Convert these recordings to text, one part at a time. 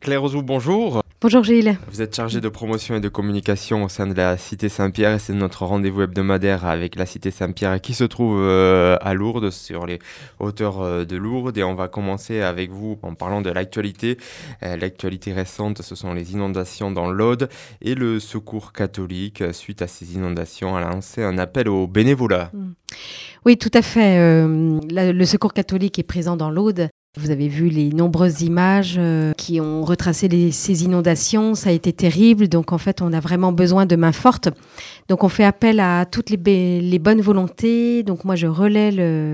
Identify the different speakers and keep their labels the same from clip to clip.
Speaker 1: Claire Ozou, bonjour.
Speaker 2: Bonjour Gilles.
Speaker 1: Vous êtes chargée de promotion et de communication au sein de la Cité Saint-Pierre et c'est notre rendez-vous hebdomadaire avec la Cité Saint-Pierre qui se trouve à Lourdes, sur les hauteurs de Lourdes. Et on va commencer avec vous en parlant de l'actualité. L'actualité récente, ce sont les inondations dans l'Aude et le Secours catholique, suite à ces inondations, a lancé un appel au bénévolat.
Speaker 2: Oui, tout à fait. Le Secours catholique est présent dans l'Aude. Vous avez vu les nombreuses images qui ont retracé ces inondations. Ça a été terrible. Donc, en fait, on a vraiment besoin de mains fortes. Donc, on fait appel à toutes les bonnes volontés. Donc, moi, je relais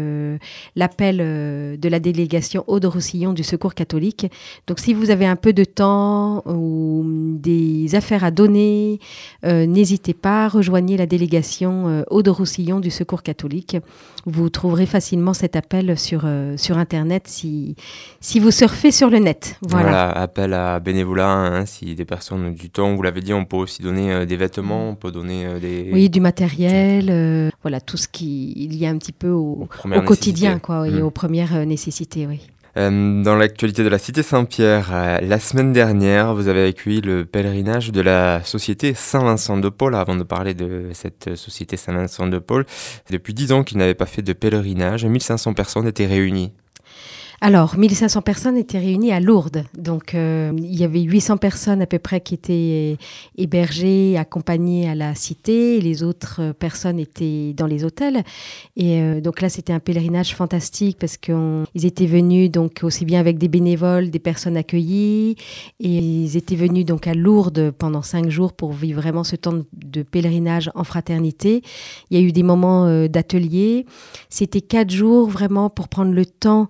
Speaker 2: l'appel de la délégation Aude-Roussillon du Secours catholique. Donc, si vous avez un peu de temps ou des affaires à donner, n'hésitez pas, rejoignez la délégation Aude-Roussillon du Secours catholique. Vous trouverez facilement cet appel sur Internet si vous surfez sur le net.
Speaker 1: Voilà, appel à bénévolat, si des personnes ont du temps. Vous l'avez dit, on peut aussi donner des vêtements, on peut donner
Speaker 2: Oui, du matériel, voilà, tout ce qui y a un petit peu au quotidien, quoi, et aux premières nécessités, oui.
Speaker 1: Dans l'actualité de la Cité Saint-Pierre, la semaine dernière, vous avez accueilli le pèlerinage de la Société Saint-Vincent de Paul. Avant de parler de cette Société Saint-Vincent de Paul, depuis 10 ans qu'ils n'avaient pas fait de pèlerinage. 1500 personnes étaient réunies.
Speaker 2: Alors, 1500 personnes étaient réunies à Lourdes. Donc, il y avait 800 personnes à peu près qui étaient hébergées, accompagnées à la cité. Et les autres personnes étaient dans les hôtels. Et donc là, c'était un pèlerinage fantastique parce qu'ils étaient venus donc aussi bien avec des bénévoles, des personnes accueillies. Et ils étaient venus donc à Lourdes pendant 5 jours pour vivre vraiment ce temps de pèlerinage en fraternité. Il y a eu des moments d'atelier. C'était 4 jours vraiment pour prendre le temps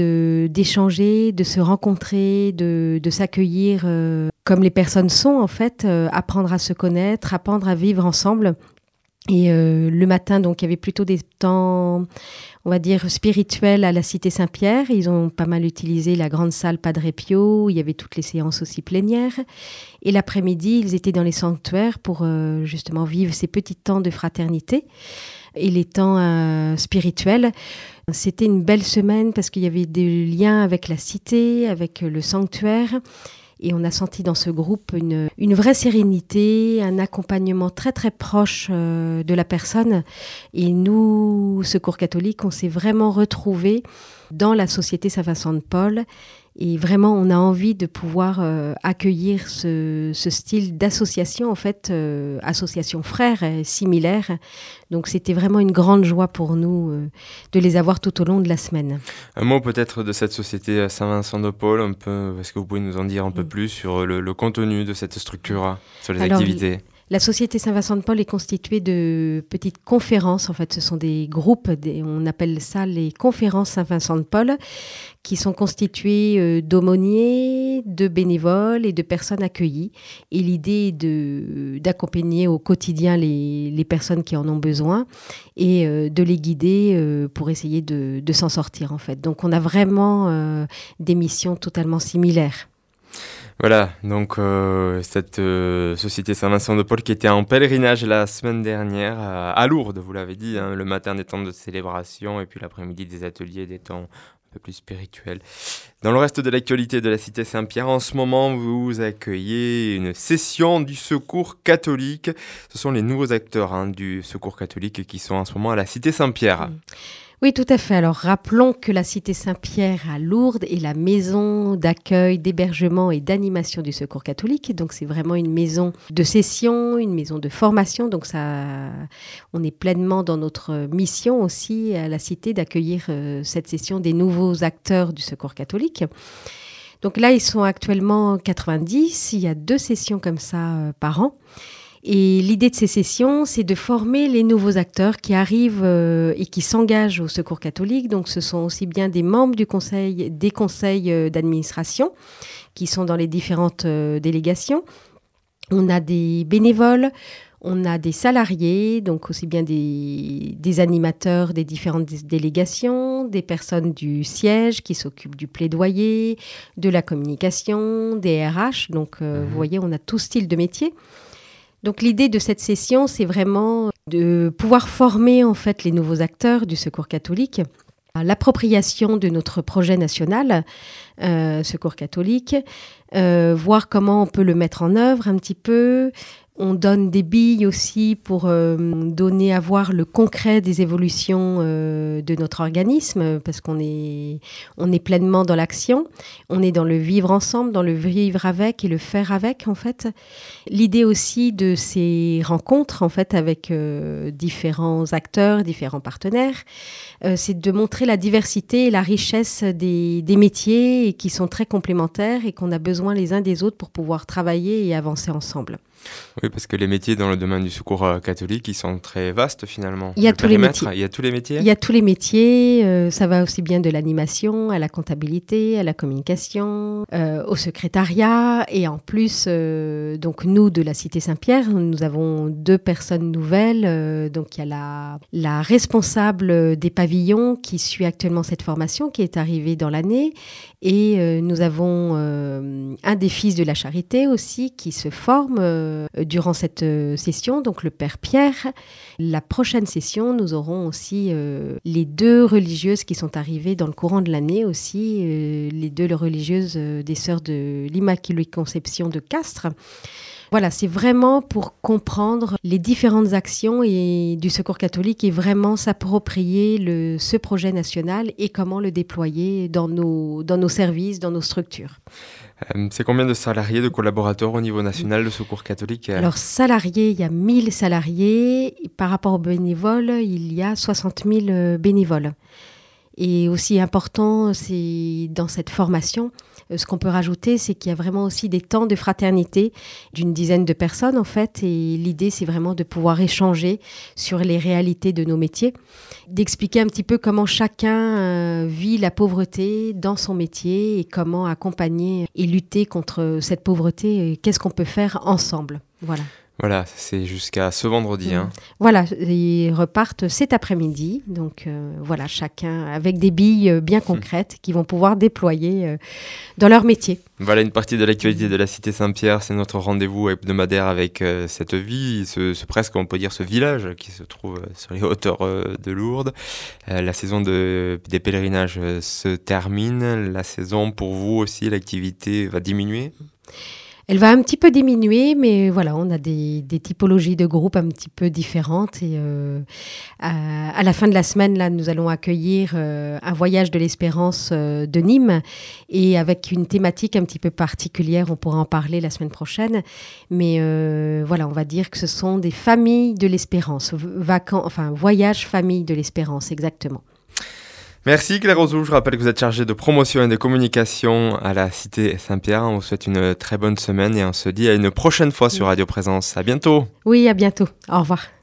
Speaker 2: d'échanger, de se rencontrer, de s'accueillir comme les personnes sont en fait, apprendre à se connaître, apprendre à vivre ensemble. Et le matin, donc, il y avait plutôt des temps, on va dire, spirituels à la Cité Saint-Pierre. Ils ont pas mal utilisé la grande salle Padre Pio. Il y avait toutes les séances aussi plénières. Et l'après-midi, ils étaient dans les sanctuaires pour justement vivre ces petits temps de fraternité et les temps spirituels. C'était une belle semaine parce qu'il y avait des liens avec la cité, avec le sanctuaire. Et on a senti dans ce groupe une vraie sérénité, un accompagnement très très proche de la personne. Et nous, Secours catholique, on s'est vraiment retrouvés dans la Société Saint-Vincent de Paul. Et vraiment, on a envie de pouvoir accueillir ce style d'association, en fait, association frères, similaire. Donc, c'était vraiment une grande joie pour nous de les avoir tout au long de la semaine.
Speaker 1: Un mot peut-être de cette Société Saint-Vincent de Paul, un peu, est-ce que vous pouvez nous en dire un peu plus sur le contenu de cette structure, sur les activités ?
Speaker 2: La Société Saint-Vincent de Paul est constituée de petites conférences. En fait, ce sont des groupes, on appelle ça les conférences Saint-Vincent de Paul, qui sont constituées d'aumôniers, de bénévoles et de personnes accueillies. Et l'idée est d'accompagner au quotidien les personnes qui en ont besoin et de les guider pour essayer de s'en sortir, en fait. Donc, on a vraiment des missions totalement similaires.
Speaker 1: Voilà, donc cette Société Saint-Vincent de Paul qui était en pèlerinage la semaine dernière à Lourdes, vous l'avez dit, le matin des temps de célébration et puis l'après-midi des ateliers, des temps un peu plus spirituels. Dans le reste de l'actualité de la Cité Saint-Pierre, en ce moment, vous accueillez une session du Secours catholique. Ce sont les nouveaux acteurs du Secours catholique qui sont en ce moment à la Cité Saint-Pierre.
Speaker 2: Oui, tout à fait. Alors, rappelons que la Cité Saint-Pierre à Lourdes est la maison d'accueil, d'hébergement et d'animation du Secours catholique. Donc, c'est vraiment une maison de session, une maison de formation. Donc, on est pleinement dans notre mission aussi à la Cité d'accueillir cette session des nouveaux acteurs du Secours catholique. Donc là, ils sont actuellement 90. Il y a 2 sessions comme ça par an. Et l'idée de ces sessions, c'est de former les nouveaux acteurs qui arrivent et qui s'engagent au Secours catholique. Donc, ce sont aussi bien des membres des conseils d'administration qui sont dans les différentes délégations. On a des bénévoles, on a des salariés, donc aussi bien des animateurs des différentes délégations, des personnes du siège qui s'occupent du plaidoyer, de la communication, des RH. Donc, vous voyez, on a tout style de métier. Donc l'idée de cette session, c'est vraiment de pouvoir former en fait les nouveaux acteurs du Secours catholique à l'appropriation de notre projet national Secours catholique, voir comment on peut le mettre en œuvre un petit peu. On donne des billes aussi pour donner à voir le concret des évolutions de notre organisme, parce qu'on est pleinement dans l'action. On est dans le vivre ensemble, dans le vivre avec et le faire avec, en fait. L'idée aussi de ces rencontres, en fait, avec différents acteurs, différents partenaires, c'est de montrer la diversité et la richesse des métiers et qui sont très complémentaires et qu'on a besoin les uns des autres pour pouvoir travailler et avancer ensemble.
Speaker 1: Oui, parce que les métiers dans le domaine du secours catholique, ils sont très vastes finalement.
Speaker 2: Il y a tous les métiers.
Speaker 1: Il y a tous les métiers.
Speaker 2: Il y a tous les métiers. Ça va aussi bien de l'animation à la comptabilité, à la communication, au secrétariat. Et en plus, donc nous de la Cité Saint-Pierre, nous avons 2 personnes nouvelles. Donc il y a la responsable des pavillons qui suit actuellement cette formation, qui est arrivée dans l'année. Et nous avons un des fils de la charité aussi qui se forme durant cette session, donc le Père Pierre. La prochaine session, nous aurons aussi les 2 religieuses qui sont arrivées dans le courant de l'année aussi, les 2 religieuses des Sœurs de l'Immaculée Conception de Castres. Voilà, c'est vraiment pour comprendre les différentes actions du Secours catholique et vraiment s'approprier ce projet national et comment le déployer dans nos services, dans nos structures.
Speaker 1: C'est combien de salariés, de collaborateurs au niveau national de Secours catholique ?
Speaker 2: Alors, salariés, il y a 1000 salariés. Par rapport aux bénévoles, il y a 60 000 bénévoles. Et aussi important, c'est dans cette formation, ce qu'on peut rajouter, c'est qu'il y a vraiment aussi des temps de fraternité d'une dizaine de personnes en fait. Et l'idée, c'est vraiment de pouvoir échanger sur les réalités de nos métiers, d'expliquer un petit peu comment chacun vit la pauvreté dans son métier et comment accompagner et lutter contre cette pauvreté et qu'est-ce qu'on peut faire ensemble. Voilà.
Speaker 1: Voilà, c'est jusqu'à ce vendredi. Hein.
Speaker 2: Voilà, ils repartent cet après-midi. Donc voilà, chacun avec des billes bien concrètes qu'ils vont pouvoir déployer dans leur métier.
Speaker 1: Voilà une partie de l'actualité de la Cité Saint-Pierre. C'est notre rendez-vous hebdomadaire avec cette vie, ce presque on peut dire ce village qui se trouve sur les hauteurs de Lourdes. La saison des pèlerinages se termine. La saison pour vous aussi, l'activité va diminuer ?
Speaker 2: Elle va un petit peu diminuer, mais voilà, on a des typologies de groupes un petit peu différentes. Et à la fin de la semaine, là, nous allons accueillir un voyage de l'espérance de Nîmes et avec une thématique un petit peu particulière. On pourra en parler la semaine prochaine. Mais voilà, on va dire que ce sont des familles de l'espérance, voyage famille de l'espérance, exactement.
Speaker 1: Merci Claire Ozou, je rappelle que vous êtes chargée de promotion et de communication à la Cité Saint-Pierre. On vous souhaite une très bonne semaine et on se dit à une prochaine fois sur Radio Présence. À bientôt.
Speaker 2: Oui, à bientôt. Au revoir.